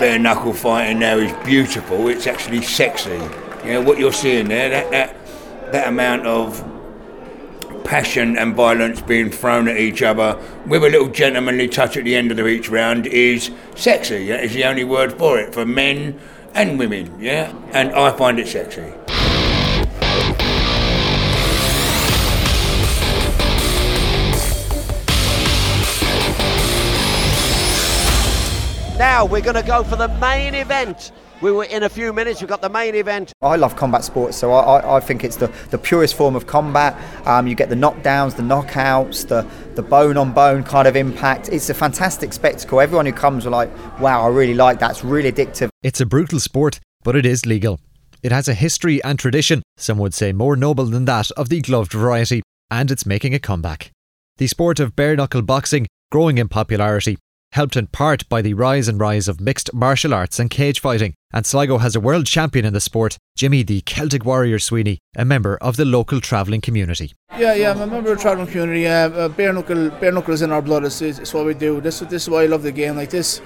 bare knuckle fighting now is beautiful. It's actually sexy. You know what you're seeing there, that amount of passion and violence being thrown at each other with a little gentlemanly touch at the end of each round is sexy. That is the only word for it, for men and women, yeah? And I find it sexy. Now we're going to go for the main event. We were in a few minutes, we've got the main event. I love combat sports, so I think it's the purest form of combat. You get the knockdowns, the knockouts, the bone-on-bone kind of impact. It's a fantastic spectacle. Everyone who comes are like, wow, I really like that. It's really addictive. It's a brutal sport, but it is legal. It has a history and tradition, some would say more noble than that of the gloved variety, and it's making a comeback. The sport of bare-knuckle boxing, growing in popularity, helped in part by the rise of mixed martial arts and cage fighting. And Sligo has a world champion in the sport, Jimmy the Celtic Warrior Sweeney, a member of the local travelling community. Yeah, I'm a member of the travelling community. Bare knuckle is in our blood. It's what we do. This is why I love the game. Like this,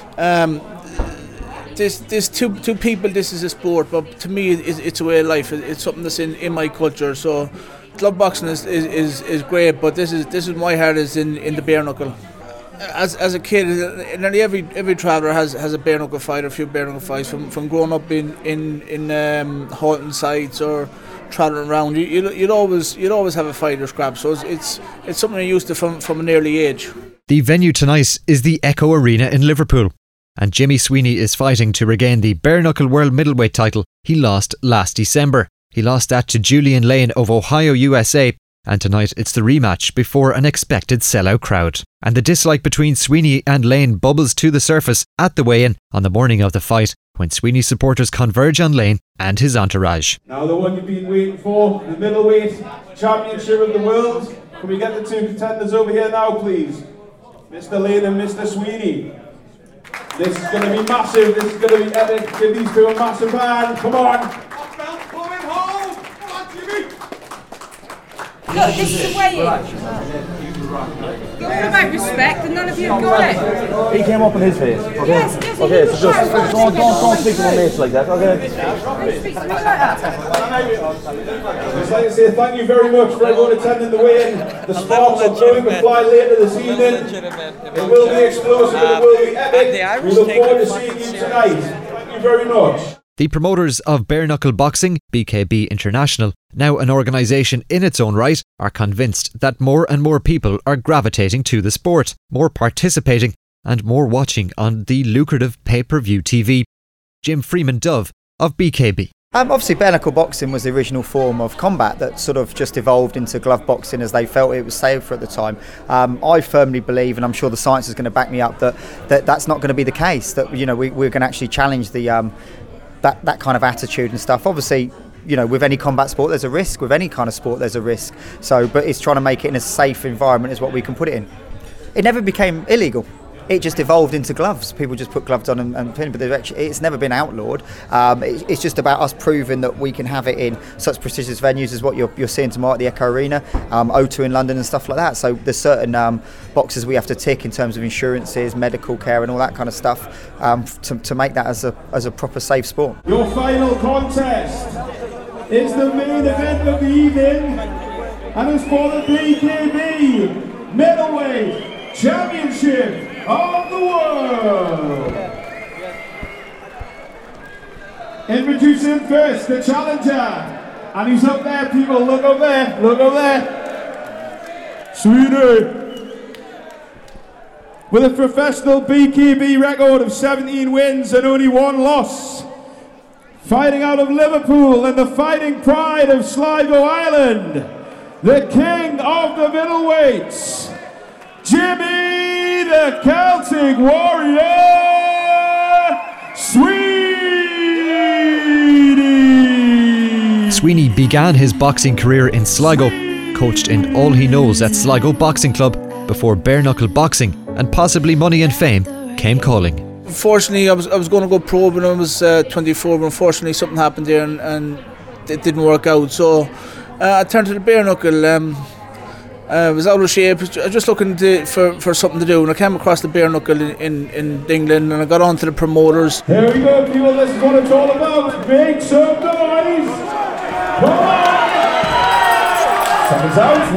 this two people. This is a sport, but to me, it's a way of life. It's something that's in my culture. So, glove boxing is great, but this is my heart is in the bare knuckle. As a kid, nearly every traveller has a bare knuckle fight or a few bare knuckle fights from growing up in halting sites or travelling around. You'd always have a fight or scrap. So it's something you're used to from an early age. The venue tonight is the Echo Arena in Liverpool, and Jimmy Sweeney is fighting to regain the bare knuckle world middleweight title he lost last December. He lost that to Julian Lane of Ohio, USA. And tonight it's the rematch before an expected sellout crowd. And the dislike between Sweeney and Lane bubbles to the surface at the weigh-in on the morning of the fight, when Sweeney supporters converge on Lane and his entourage. Now the one you've been waiting for, the middleweight championship of the world. Can we get the two contenders over here now, please? Mr. Lane and Mr. Sweeney. This is going to be massive, this is going to be epic. Give these two a massive hand, come on! Look, this is the way in. You're all about respect and none of you have got it. He came up in his face. Okay, yes, okay, so just don't speak to my mates like that, okay? Don't speak to me like that. I'd just like to say thank you very much for everyone attending the weigh-in. The sparks are going to fly later this evening. It will be explosive and it will be epic. We look forward to seeing you tonight. Thank you very much. The promoters of Bare Knuckle Boxing, BKB International, now an organisation in its own right, are convinced that more and more people are gravitating to the sport, more participating and more watching on the lucrative pay-per-view TV. Jim Freeman Dove of BKB. Obviously bare knuckle boxing was the original form of combat that sort of just evolved into glove boxing as they felt it was safer at the time. I firmly believe, and I'm sure the science is going to back me up, that's not going to be the case, that we're going to actually challenge the that kind of attitude and stuff. Obviously, with any combat sport there's a risk, with any kind of sport there's a risk. So, but it's trying to make it in a safe environment is what we can put it in. It never became illegal. It just evolved into gloves. People just put gloves on and pin, but it's never been outlawed. It's just about us proving that we can have it in such prestigious venues as what you're seeing tomorrow at the Echo Arena, O2 in London and stuff like that. So there's certain boxes we have to tick in terms of insurances, medical care and all that kind of stuff to make that as a proper safe sport. Your final contest is the main event of the evening and is for the BKB Middleweight Championship of the world. Introducing first the challenger, and he's up there, people, look up there, Sweeney, with a professional BKB record of 17 wins and only 1 loss, fighting out of Liverpool and the fighting pride of Sligo, Ireland, the king of the middleweights, Jimmy the Celtic Warrior Sweeney. Sweeney began his boxing career in Sligo, coached in all he knows at Sligo Boxing Club before bare knuckle boxing and possibly money and fame came calling. Unfortunately, I was going to go pro when I was 24, but unfortunately something happened there and it didn't work out. So I turned to the bare knuckle. I was out of shape, just looking for something to do, and I came across the bare knuckle in England, and I got on to the promoters. Here we go, people, this is what it's all about. Make some noise! Come on! Someone's out,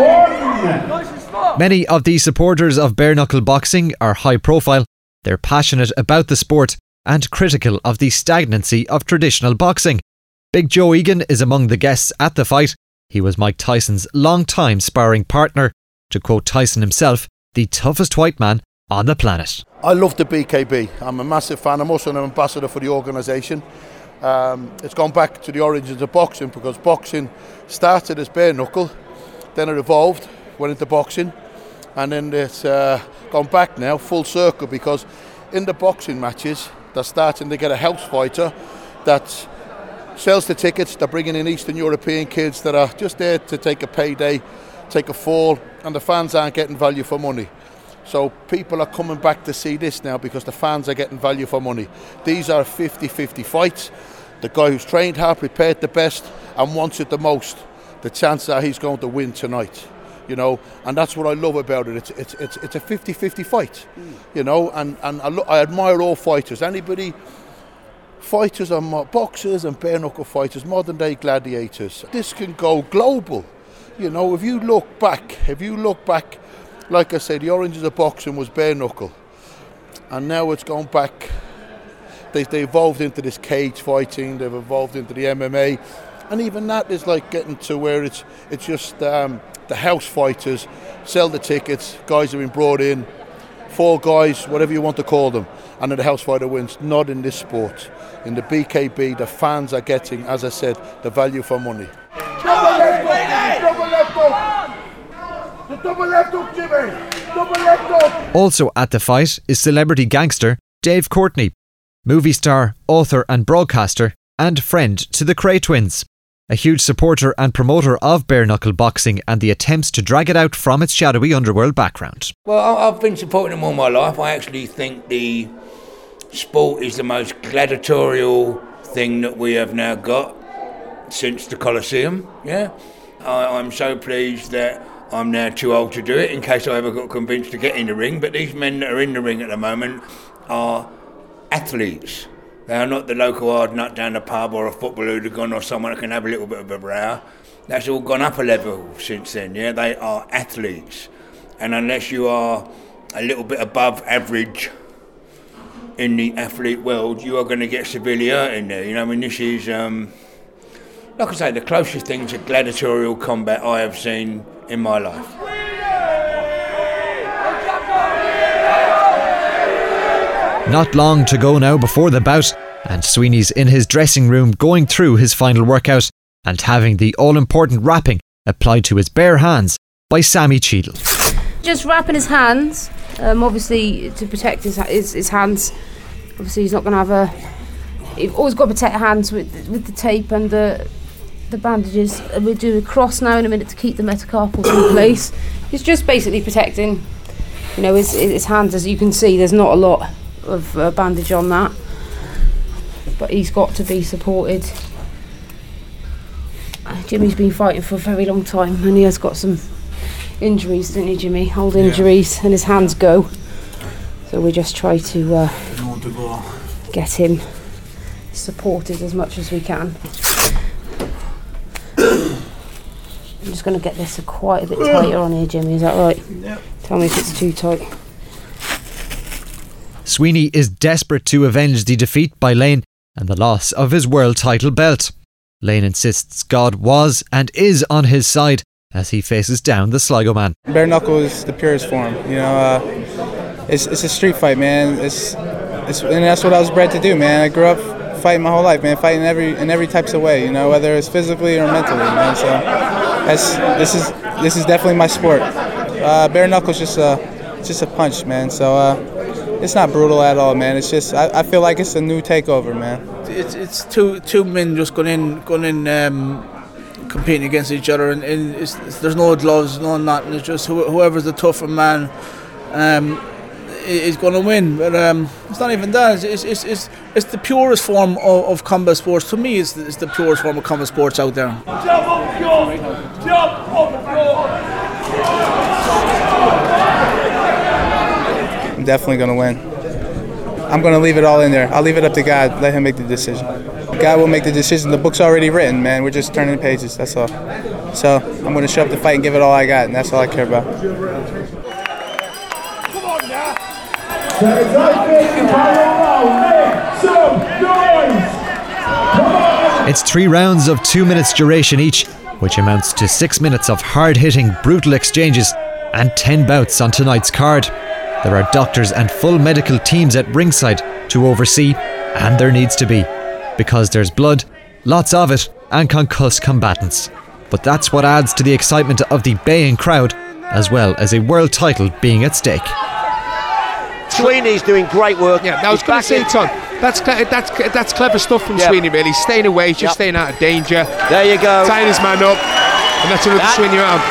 round one! Many of the supporters of bare knuckle boxing are high profile. They're passionate about the sport and critical of the stagnancy of traditional boxing. Big Joe Egan is among the guests at the fight. He was Mike Tyson's long-time sparring partner. To quote Tyson himself, the toughest white man on the planet. I love the BKB. I'm a massive fan. I'm also an ambassador for the organisation. It's gone back to the origins of boxing, because boxing started as bare knuckle, then it evolved, went into boxing, and then it's gone back now full circle, because in the boxing matches they're starting to get a house fighter that sells the tickets. They're bringing in Eastern European kids that are just there to take a payday, take a fall, and the fans aren't getting value for money. So people are coming back to see this now because the fans are getting value for money. These are 50-50 fights. The guy who's trained hard, prepared the best, and wants it the most, the chances are he's going to win tonight. You know, and that's what I love about it. It's a 50-50 fight. You know, and I admire all fighters. Fighters are boxers and bare knuckle fighters, modern day gladiators. This can go global. You know, if you look back, like I say, the origins of boxing was bare knuckle, and now it's gone back. They evolved into this cage fighting. They've evolved into the MMA, and even that is like getting to where it's just the house fighters sell the tickets. Guys have been brought in, 4 guys, whatever you want to call them, and then the house fighter wins. Not in this sport. In the BKB, the fans are getting, as I said, the value for money. Double left hook! The double left hook, Jimmy! Double left hook! Also at the fight is celebrity gangster Dave Courtney, movie star, author and broadcaster, and friend to the Cray twins. A huge supporter and promoter of bare knuckle boxing and the attempts to drag it out from its shadowy underworld background. Well, I've been supporting them all my life. I actually think the sport is the most gladiatorial thing that we have now got since the Colosseum. Yeah, I'm so pleased that I'm now too old to do it, in case I ever got convinced to get in the ring. But these men that are in the ring at the moment are athletes. They are not the local hard nut down the pub or a football hooligan or someone that can have a little bit of a row. That's all gone up a level since then. Yeah, they are athletes, and unless you are a little bit above average in the athlete world, you are going to get severely hurt in there. You know, I mean, this is, like I say, the closest thing to gladiatorial combat I have seen in my life. Not long to go now before the bout, and Sweeney's in his dressing room going through his final workout and having the all-important wrapping applied to his bare hands by Sammy Cheadle. Just wrapping his hands, obviously to protect his hands. Obviously he's not going to have you've always got to protect your hands with the tape and the bandages. And we'll do a cross now in a minute to keep the metacarpals in place. It's just basically protecting, you know, his hands. As you can see, there's not a lot of bandage on that, but he's got to be supported. Jimmy's been fighting for a very long time, and he has got some injuries, didn't he, Jimmy? Old injuries, and his hands go. So we just try to get him supported as much as we can. I'm just going to get this quite a bit tighter on here, Jimmy. Is that right? Yeah. Tell me if it's too tight. Sweeney is desperate to avenge the defeat by Lane and the loss of his world title belt. Lane insists God was and is on his side as he faces down the Sligo man. Bare knuckle is the purest form. You know, it's a street fight, man. And that's what I was bred to do, man. I grew up fighting my whole life, man. Fighting in every types of way, you know, whether it's physically or mentally, man. So this is definitely my sport. Bare knuckle's just a punch, man. So it's not brutal at all, man. It's just I feel like it's a new takeover, man. It's two men just going in competing against each other, and there's no gloves, no nothing. It's just whoever's the tougher man is going to win. But it's not even that. It's the purest form of combat sports. To me, it's the purest form of combat sports out there. Jump off the floor! Jump off the floor! I'm definitely going to win. I'm going to leave it all in there. I'll leave it up to God. Let him make the decision. God will make the decision. The book's already written, man. We're just turning the pages. That's all. So I'm going to show up the fight and give it all I got, and that's all I care about. It's 3 rounds of 2 minutes duration each, which amounts to 6 minutes of hard-hitting, brutal exchanges and 10 bouts on tonight's card. There are doctors and full medical teams at ringside to oversee, and there needs to be, because there's blood, lots of it, and concussed combatants. But that's what adds to the excitement of the baying crowd, as well as a world title being at stake. Sweeney's doing great work. Yeah, I was going to say, Tom, that's clever stuff from Sweeney, really. Staying away, just staying out of danger. There you go. Tying his man up, and that's another Sweeney round.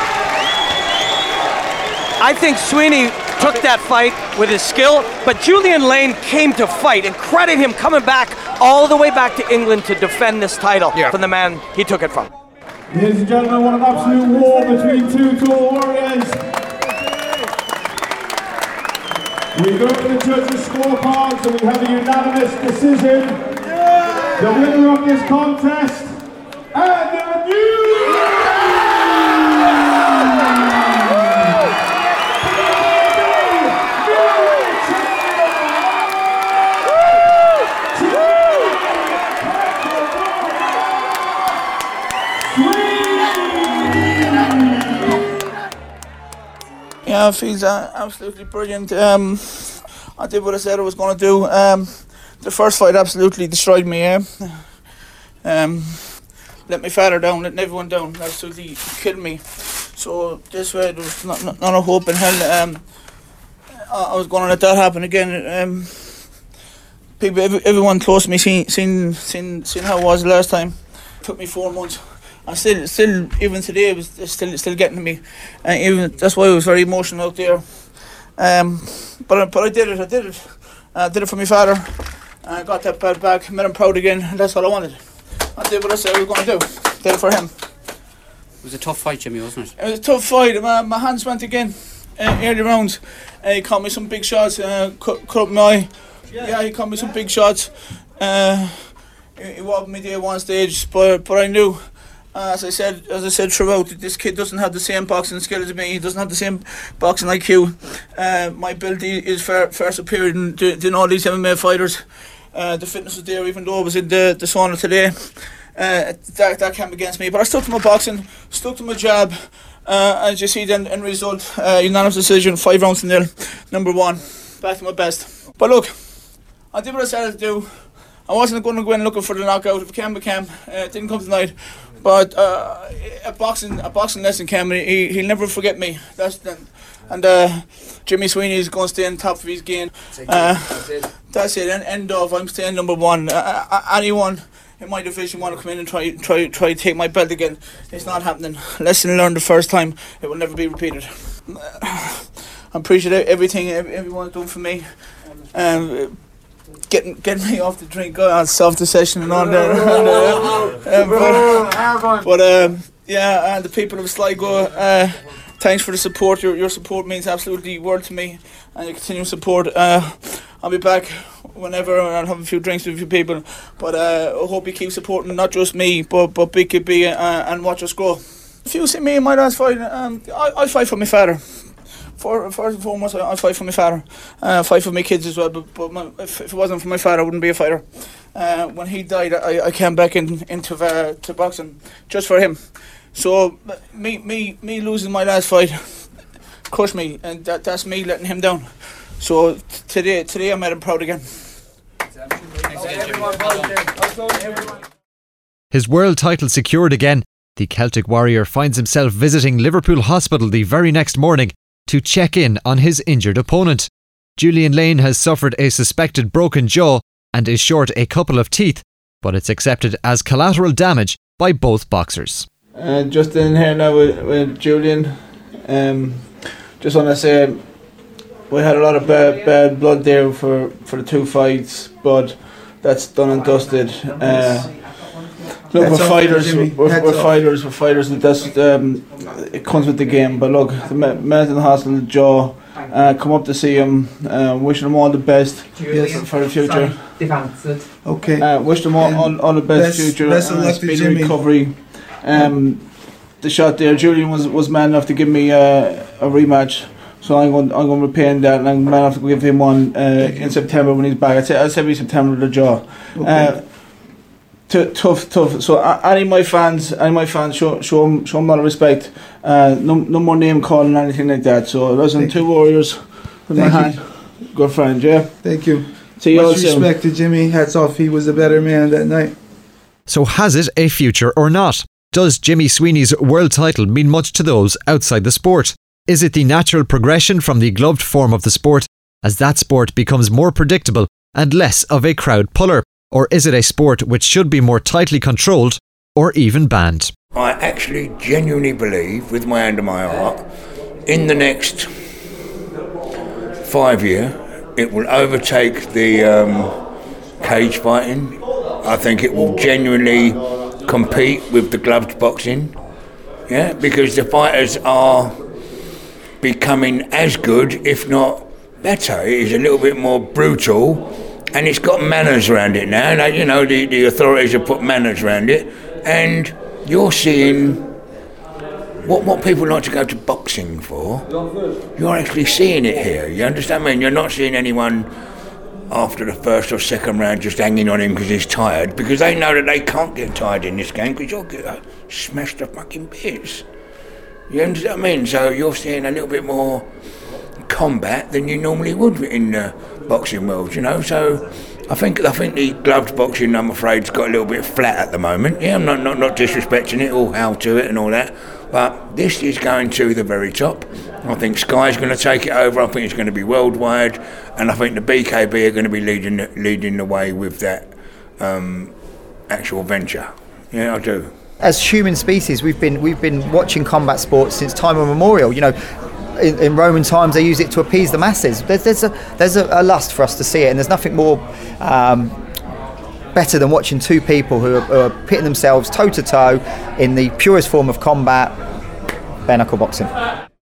I think Sweeney took that fight with his skill, but Julian Lane came to fight, and credit him coming back all the way back to England to defend this title from the man he took it from. Ladies and gentlemen, what an absolute war between two tall warriors. We go to the judges' scorecards and we have a unanimous decision. The winner of this contest and the new Yeah, it feels absolutely brilliant. I did what I said I was going to do. The first fight absolutely destroyed me. Let my father down, letting everyone down, absolutely killed me. So this way there was not a hope in hell. I was going to let that happen again. People, everyone close to me, seen how it was the last time. It took me 4 months. And still, even today, it was still getting to me. Even that's why I was very emotional out there. But I did it. I did it for my father. I got that belt back, made him proud again. And that's all I wanted. I did what I said I was going to do. Did it for him. It was a tough fight, Jimmy, wasn't it? It was a tough fight. My hands went again. Early rounds. He caught me some big shots. Cut up my eye. Yeah, he caught me some big shots. He wobbled me there one stage, but I knew. As I said throughout, this kid doesn't have the same boxing skills as me. He doesn't have the same boxing IQ. My ability is far superior than all these MMA fighters. The fitness was there, even though I was in the sauna today. That came against me, but I stuck to my boxing, stuck to my jab. As you see, then end result, unanimous decision, 5 rounds to 0. Number 1, back to my best. But look, I did what I said to do. I wasn't going to go in looking for the knockout. If it came, it came. It didn't come tonight. But a boxing lesson came. He'll never forget me. Jimmy Sweeney is going to stay on top of his game. That's it. End of. I'm staying number 1. Anyone in my division want to come in and try to take my belt again? It's not happening. Lesson learned the first time. It will never be repeated. I appreciate everything everyone's done for me. Getting me off the drink, self the session and all that. The people of Sligo, thanks for the support. Your support means absolutely world to me, and your continued support. I'll be back whenever, and I'll have a few drinks with a few people. But I hope you keep supporting not just me, but BKB and watch us grow. If you see me in my last fight, I fight for my father. First and foremost, I fight for my father. Fight for my kids as well. But if it wasn't for my father, I wouldn't be a fighter. When he died, I came back into boxing just for him. So me losing my last fight crushed me, and that's me letting him down. So today I made him proud again. His world title secured again, the Celtic Warrior finds himself visiting Liverpool Hospital the very next morning to check in on his injured opponent. Julian Lane has suffered a suspected broken jaw and is short a couple of teeth, but it's accepted as collateral damage by both boxers. Just in here now with Julian, just want to say we had a lot of bad blood there for the 2 fights, but that's done and dusted. Look, we're fighters, and that's it comes with the game. But look, the man's in the hospital, the jaw, come up to see him. Wishing him all the best for the future. Okay. Wish them all the best future. Best of luck to speedy Jimmy. recovery. The shot there, Julian was man enough to give me a rematch. So I'm going to repay him that, and I'm man enough to give him one in September when he's back. I'd say September with the jaw. Okay. Tough. So any of my fans, show them a lot of respect. No more name calling or anything like that. So those are 2 warriors with my hand. Good friend, yeah. Thank you. See you all Much soon. respect to Jimmy. Hats off. He was a better man that night. So has it a future or not? Does Jimmy Sweeney's world title mean much to those outside the sport? Is it the natural progression from the gloved form of the sport as that sport becomes more predictable and less of a crowd puller? Or is it a sport which should be more tightly controlled or even banned? I actually genuinely believe, with my hand on my heart, in the next 5 years, it will overtake the cage fighting. I think it will genuinely compete with the gloved boxing, yeah, because the fighters are becoming as good, if not better. It is a little bit more brutal, and it's got manners around it now. Like, you know, the authorities have put manners around it, and you're seeing what people like to go to boxing for. You're actually seeing it here. You understand me? You're not seeing anyone after the first or second round just hanging on him because he's tired, because they know that they can't get tired in this game because you'll get smashed to fucking bits. You understand what I mean? So you're seeing a little bit more combat than you normally would in the boxing world, you know. So I think the gloved boxing, I'm afraid, has got a little bit flat at the moment. Yeah, I'm not disrespecting it or how to it and all that, but this is going to the very top. I think Sky's going to take it over. I think it's going to be worldwide, and I think the BKB are going to be leading the way with that actual venture. Yeah, I do. As human species, we've been watching combat sports since time immemorial. You know, in Roman times they used it to appease the masses. There's a lust for us to see it, and there's nothing more better than watching 2 people who are pitting themselves toe to toe in the purest form of combat, bare knuckle boxing.